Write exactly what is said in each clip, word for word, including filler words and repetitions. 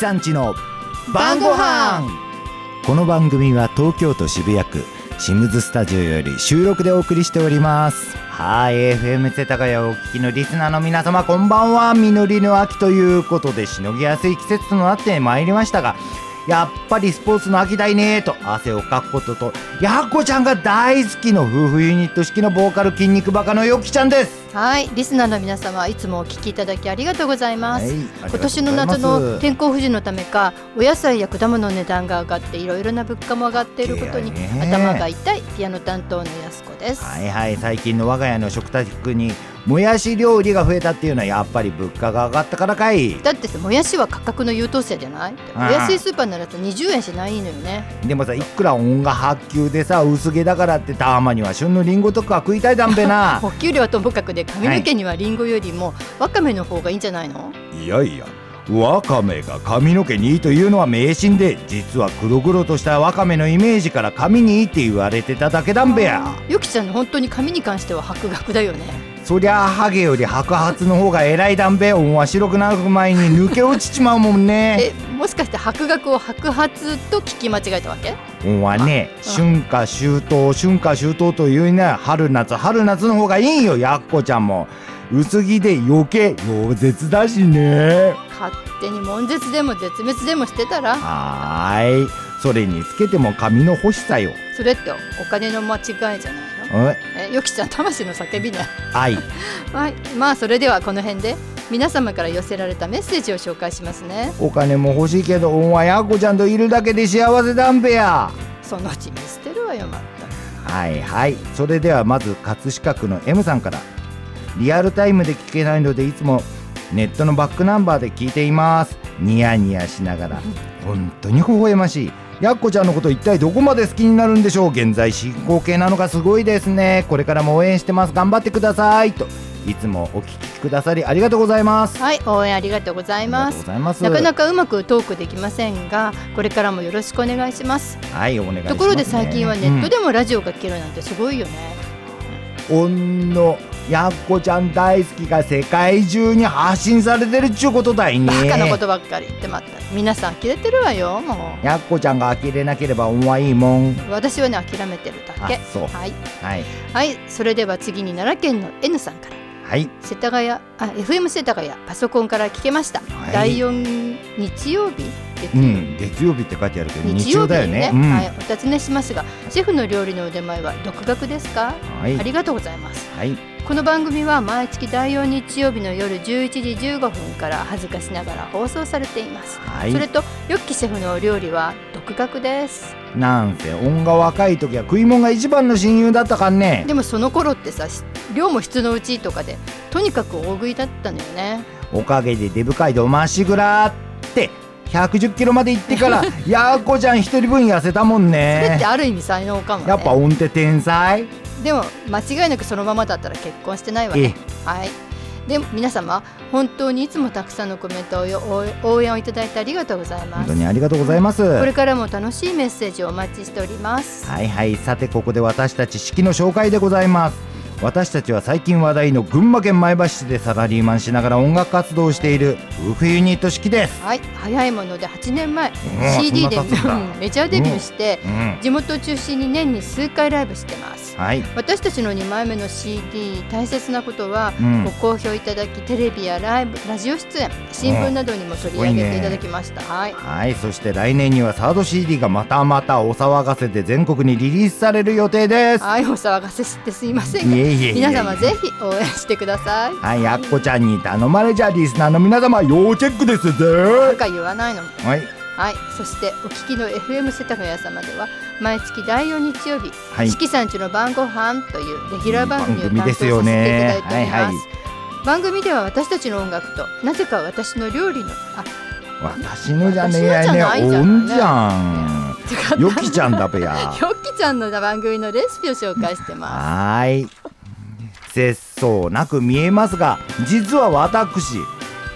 さんちの晩ご飯。この番組は東京都渋谷区シムズスタジオより収録でお送りしております。はい、 エフエム 世田谷をお聞きのリスナーの皆様、こんばんは。実りの秋ということでしのぎやすい季節となってまいりましたが、やっぱりスポーツの秋だいねと汗をかくことと、やっこちゃんが大好きの夫婦ユニット式のボーカル筋肉バカのよきちゃんです。 はい、リスナーの皆様、いつもお聞きいただきありがとうございます。 はい、 今年の夏の天候不順のためか、お野菜や果物の値段が上がっていろいろな物価も上がっていることに頭が痛いピアノ担当のやすこです。 はいはい、最近の我が家の食卓にもやし料理が増えたっていうのはやっぱり物価が上がったからかい。 だってさ、もやしは価格の優等生じゃない？お安いスーパーならにじゅうえんしないのよね。 でもさ、いくら音が発給でさ薄毛だからってたまには旬のリンゴとか食いたいだんべな。 補給量はともかくで、髪の毛にはリンゴよりもわかめの方がいいんじゃないの？ いやいや、わかめが髪の毛にいいというのは迷信で、実は黒々としたわかめのイメージから髪にいいって言われてただけだんべや。 よきちゃんの本当に髪に関しては博学だよね。 そりゃあハゲより白髪の方が偉いだんべ。音は白くなる前に抜け落ちちまうもんね。 え、もしかして博学を白髪と聞き間違えたわけ？ 音はね、春夏秋冬春夏秋冬というね、春夏春夏の方がいいんよ。やっこちゃんも薄着で余計溶舌だしね。 勝手に悶絶でも絶滅でもしてたら。 はーい、それにつけても髪の欲しさよ。 それってお金の間違いじゃないの？え、よきちゃん魂の叫びね。 はい、 はい、まあそれではこの辺で皆様から寄せられたメッセージを紹介しますね。 お金も欲しいけど、音はやっこちゃんといるだけで幸せだんべや。 そのうち見捨てるわよ、まった。 はいはい、それではまず葛飾区の M さんから。リアルタイムで聞けないのでいつもネットのバックナンバーで聞いています。ニヤニヤしながら本当に微笑ましい。やっこちゃんのこと一体どこまで好きになるんでしょう。現在進行形なのがすごいですね。これからも応援してます。頑張ってくださいと、いつもお聞きくださりありがとうございます。 はい、応援ありがとうございます。なかなかうまくトークできませんが、これからもよろしくお願いします。 はい、お願いします、ね。 ところで最近はネットでもラジオが聞けるなんてすごいよね。 うん、おんのやっこちゃん大好きが世界中に発信されてるっちゅうことだいね。 バカなことばっかり言ってまった。皆さん呆れてるわよ。もうやっこちゃんが呆れなければ恩はいいもん。 私はね、諦めてるだけ。 あ、そう。 はい、 はい、 はい、それでは次に奈良県の N さんから。 はい、 世田谷、あ、エフエム 世田谷パソコンから聞けました。はい、だいよん日曜日、 うん、月曜日って書いてあるけど日曜日だよね。 うん、 はい、お尋ねしますが、シェフの料理の腕前は独学ですか？はい、ありがとうございます。はい、この番組は毎月だいよん日曜日の夜じゅういちじじゅうごふんから恥ずかしながら放送されています。はい、それとよっきシェフのお料理は独学です。 なんせ音が若い時は食い物が一番の親友だったかんね。 でもその頃ってさ、量も質のうちとかでとにかく大食いだったのよね。 おかげでデブ街道まっしぐらってひゃくじゅっキロまで行ってからやっこちゃん一人分痩せたもんね。 それってある意味才能かもね。 やっぱ音って天才。 でも間違いなくそのままだったら結婚してないわね。はい、で皆様本当にいつもたくさんのコメントを応援をいただいてありがとうございます。 本当にありがとうございます。 これからも楽しいメッセージをお待ちしております。 はいはい、さてここで私たち式の紹介でございます。私たちは最近話題の群馬県前橋市でサラリーマンしながら音楽活動をしている夫婦ユニット式です。 はい、早いものではちねんまえ シーディー でメジャーデビューして、うんうん、地元を中心に年に数回ライブしてます。はい、私たちのにまいめの シーディー 大切なことは、うん、ご好評いただきテレビやライブラジオ出演新聞などにも取り上げていただきました。はい、はい、 そして来年にはサード シーディー がまたまたお騒がせで全国にリリースされる予定です。 はい、お騒がせしてすいませんが、いえいえいえいえ、皆様ぜひ応援してください。 はい、やっこちゃんに頼まれちゃリスナーの皆様要チェックですぜ。 なんか言わないの。 はい、 はい、そしてお聞きの エフエム 世田谷様では毎月だいよん日曜日、 はい、 四季さんちの晩ご飯というレギュラー番組を担当させていただいております。はいはい、番組では私たちの音楽となぜか私の料理のあ私のじゃねえやねおんじゃん、よきちゃんだべや。 よきちゃんの番組のレシピを紹介してます。 はい、節操なく見えますが実は私フ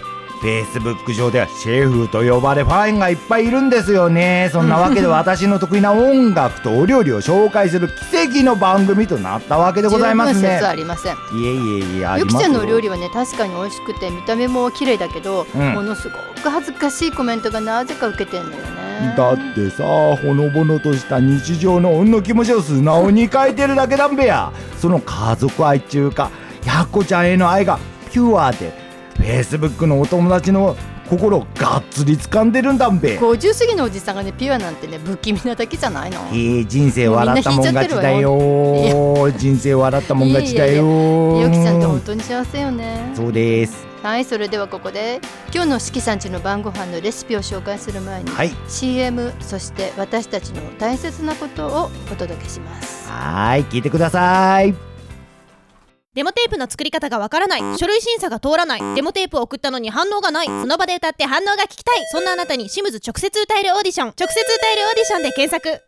Facebook 上ではシェフと呼ばれファンがいっぱいいるんですよね。そんなわけで私の得意な音楽とお料理を紹介する奇跡の番組となったわけでございますね。 十分説ありません。 いえいえいえ、ありますよ。 ゆきちゃんのお料理はね確かに美味しくて見た目も綺麗だけど、うん、ものすごく恥ずかしいコメントがなぜか受けてんだよね。 だってさ、ほのぼのとした日常の女の気持ちを素直に書いてるだけなんべや。その家族愛中かやっこちゃんへの愛がピュアで Facebook のお友達の心をがっつり掴んでるんだんべ。 ごじゅう過ぎのおじさんがねピュアなんてね不気味なだけじゃないの。 えー、人生笑ったもん勝ちだよ。人生笑ったもん勝ちだよ。 ゆきちゃんって本当に幸せよね。 そうです。 はい、それではここで今日の四季さんちの晩ご飯のレシピを紹介する前に、 はい、 シーエム そして私たちの大切なことをお届けします。 はい、聞いてください。 デモテープの作り方がわからない、書類審査が通らない、デモテープを送ったのに反応がない、その場で歌って反応が聞きたい、そんなあなたにシムズ直接歌えるオーディション、直接歌えるオーディションで検索。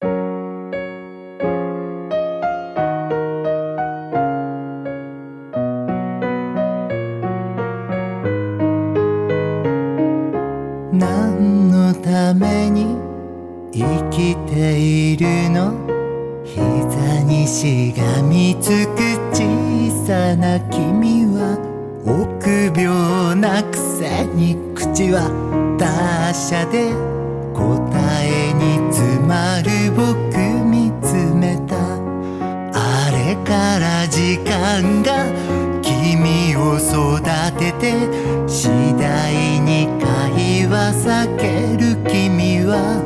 何のために生きているの？膝にしがみつく小さな君は臆病なくせに口は達者で答えに詰まる僕見つめた。あれから時間が君を育てて次第に会話避ける君は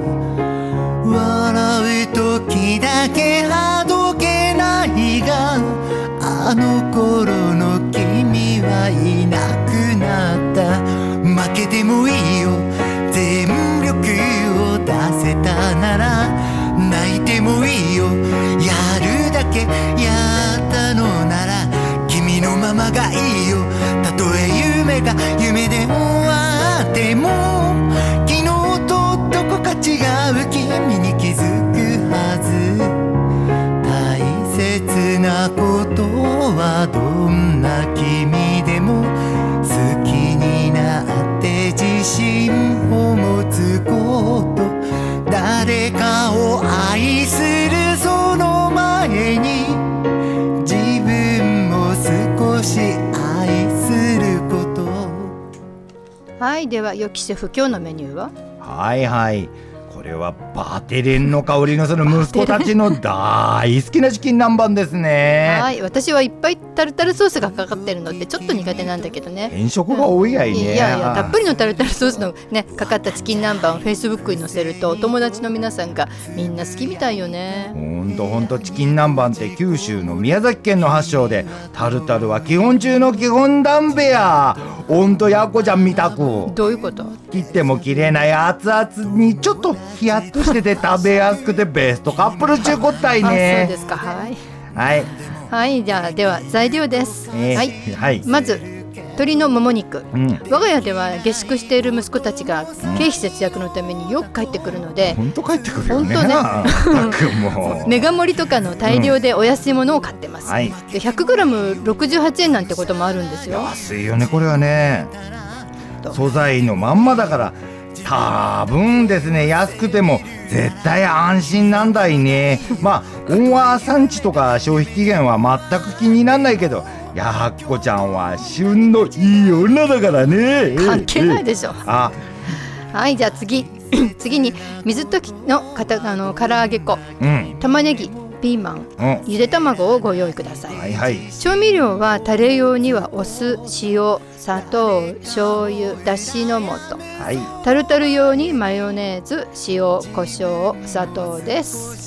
笑う時だけあどけないがあの頃の君はいなくなった。負けてもいいよ全力を出せたなら泣いてもいいよやるだけやったのなら君のままがいいよ。たとえ夢が夢で終わっても昨日とどこか違う君に気づくはず。大切なことはどんな君でも好きになって自信を持つこと。誰かを愛するその前に自分も少し愛すること。 はい、ではよきシェフ今日のメニューは？ はいはい、これはバテレンの香りのする息子たちの大好きなチキン南蛮ですね。 はい、私はいっぱいタルタルソースがかかってるのってちょっと苦手なんだけどね。 変色が多いやいね。 いやいや、たっぷりのタルタルソースのねかかったチキン南蛮を Facebook に載せるとお友達の皆さんがみんな好きみたいよね。 ほんとほんと、チキン南蛮って九州の宮崎県の発祥でタルタルは基本中の基本だんべや。ほんとやっこちゃんみたくどういうこと？ 切っても切れない熱々にちょっとヒヤッとしてて食べやすくてベストカップル中こったいね。 あ、そうですか。はいはいはい、じゃあでは材料です、 えーはいはい、 まず鶏のもも肉、うん、我が家では下宿している息子たちが経費節約のためによく帰ってくるので、 本当帰ってくるよね。 本当ねもうメガ盛りとかの大量でお安いものを買ってます、うんはい、で ひゃくグラムろくじゅうはちえんなんてこともあるんですよ。 安いよねこれはね。素材のまんまだから多分ですね安くても絶対安心なんだいね。まあ温和産地とか消費期限は全く気にならないけどやっこちゃんは旬のいい女だからね。 関係ないでしょ。 あはい、じゃあ次次に水溶きのかたあの唐揚げ粉、うん、玉ねぎ、ピーマン、うん、ゆで卵をご用意ください、 はいはい、 調味料はタレ用にはお酢、塩、砂糖、醤油、だしの素、はい、タルタル用にマヨネーズ、塩、胡椒、砂糖です。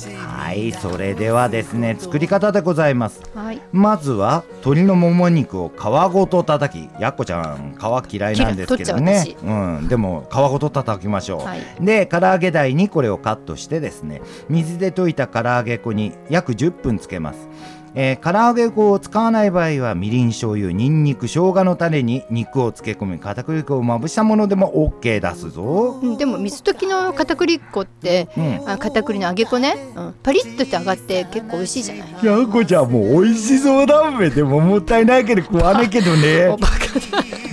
はい、それではですね作り方でございます、 はい、 まずは鶏のもも肉を皮ごと叩き、やっこちゃん皮嫌いなんですけどね、うん、でも皮ごと叩きましょう、はい、で唐揚げ台にこれをカットしてですね水で溶いた唐揚げ粉に約じゅっぷんつけます。えー、唐揚げ粉を使わない場合はみりん、醤油、にんにく、生姜のタレに肉を漬け込み片栗粉をまぶしたものでも OK 出すぞ、 うん、でも水溶きの片栗粉って、うん、あ片栗の揚げ粉ね、うん、パリッとして揚がって結構美味しいじゃない。 やっこちゃんもう美味しそうだめでももったいないけど食わねえけどね。 おバカだ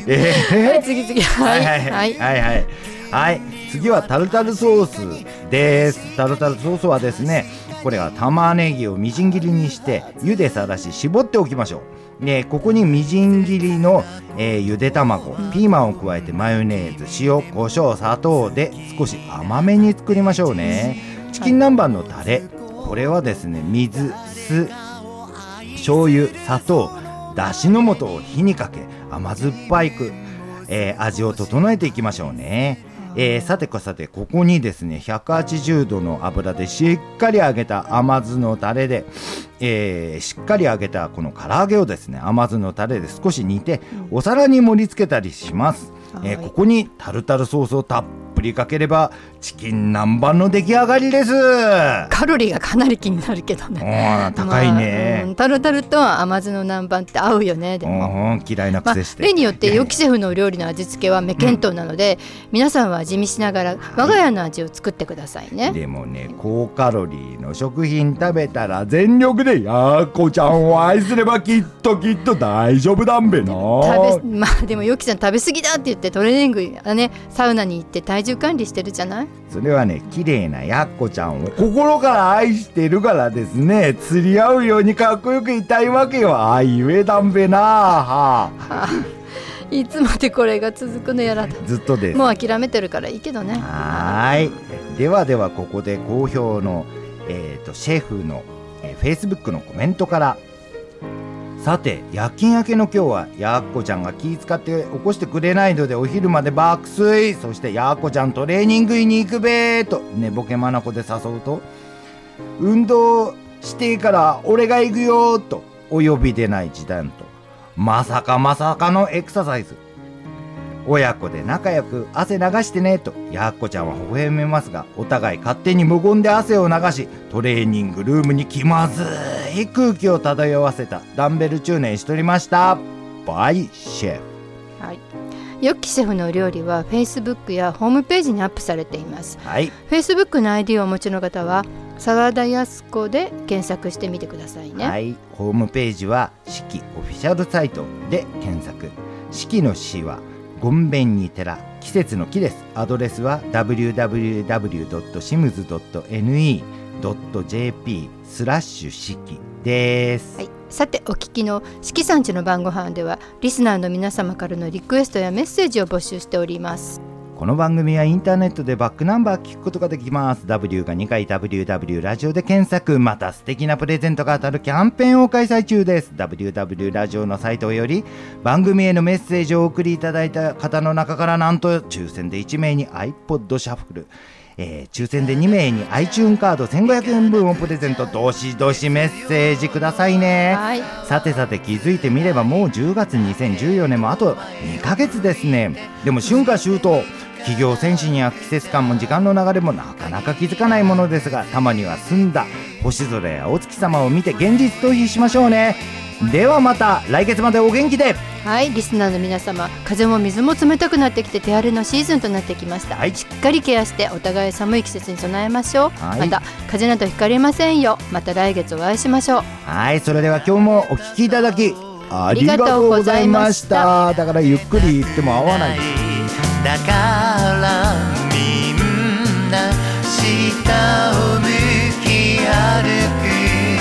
えー、 はい次次はいはいはいはいはいはい、はい、次はタルタルソースです。タルタルソースはですね、これは玉ねぎをみじん切りにして茹でさらし絞っておきましょう。でここにみじん切りの、えー、ゆで卵、ピーマンを加えてマヨネーズ、塩、胡椒、砂糖で少し甘めに作りましょうね。チキン南蛮のタレ、これはですね、水、酢、醤油、砂糖、だしの素を火にかけ甘酸っぱいく、えー、味を整えていきましょうね。えー、さてこさてここにですねひゃくはちじゅうどの油でしっかり揚げた甘酢のタレで、えー、しっかり揚げたこの唐揚げをですね甘酢のタレで少し煮てお皿に盛り付けたりします。えー、ここにタルタルソースをたっぷりかければチキン南蛮の出来上がりです。 カロリーがかなり気になるけどね。 高いね、 まあうん、タルタルと甘酢の南蛮って合うよね。でも嫌いなくせして、 まあ、例によってヨキシェフのお料理の味付けは目見当なので、うん、皆さんは味見しながら我が家の味を作ってくださいね。 でもね、高カロリーの食品食べたら全力でやっこちゃんを愛すればきっときっと大丈夫だんべな。 食べ、まあ、でもヨキさん食べ過ぎだって言ってトレーニングやね、サウナに行って体重管理してるじゃない。 それはね、綺麗なやっこちゃんを心から愛してるからですね、釣り合うようにかっこよくいたいわけよ。あいうえだんべな、はあ、 いつまでこれが続くのやらだ。 ずっとです。 もう諦めてるからいいけどね。 はい、ではではここで好評の、えー、とシェフの、えー、Facebook のコメントから。さて夜勤明けの今日はやっこちゃんが気遣って起こしてくれないのでお昼まで爆睡。そしてやっこちゃんトレーニングに行くべーと寝ぼけまなこで誘うと、運動してから俺が行くよとお呼びでない時短と、まさかまさかのエクササイズ。親子で仲良く汗流してねとやっこちゃんは微笑みますが、お互い勝手に無言で汗を流し、トレーニングルームに気まずい空気を漂わせたダンベル中年しとりました。バイシェフ。 はい、ヨッキシェフの料理は Facebook やホームページにアップされています。 はい、 Facebook の アイディー をお持ちの方は沢田康子で検索してみてくださいね。 はい、ホームページは四季オフィシャルサイトで検索。四季の四はごんべんに寺、季節の木です。アドレスは ダブリューダブリューダブリュードットシムズドットエヌイードットジェーピースラッシュ四季です。 はい、さてお聞きの四季さんちの晩ご飯ではリスナーの皆様からのリクエストやメッセージを募集しております。 この番組はインターネットでバックナンバー聞くことができます。 W がにかい ダブリューダブリュー ラジオで検索。また素敵なプレゼントが当たるキャンペーンを開催中です。 ダブリューダブリュー ラジオのサイトより番組へのメッセージをお送りいただいた方の中から、なんと抽選でいちめいに iPod シャッフル、えー、抽選でにめいに iTunes カードせんごひゃくえんぶんをプレゼント。どしどしメッセージくださいね。 はい、 さてさて気づいてみればもうじゅうがつにせんじゅうよねんもあとにかげつですね。でも春夏秋冬、企業戦士には季節感も時間の流れもなかなか気づかないものですが、たまには澄んだ星空やお月様を見て現実逃避しましょうね。ではまた来月までお元気で。 はい、リスナーの皆様、風も水も冷たくなってきて手荒れのシーズンとなってきました。はい、しっかりケアしてお互い寒い季節に備えましょう。はい、また風邪などひかれませんよ。また来月お会いしましょう。 はい、それでは今日もお聞きいただきありがとうございました。だからゆっくり言っても合わない。 だからみんな下を向き歩く。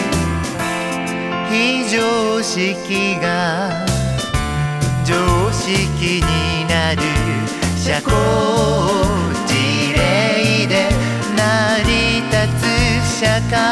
非常識が常識になる社交辞令で成り立つ社会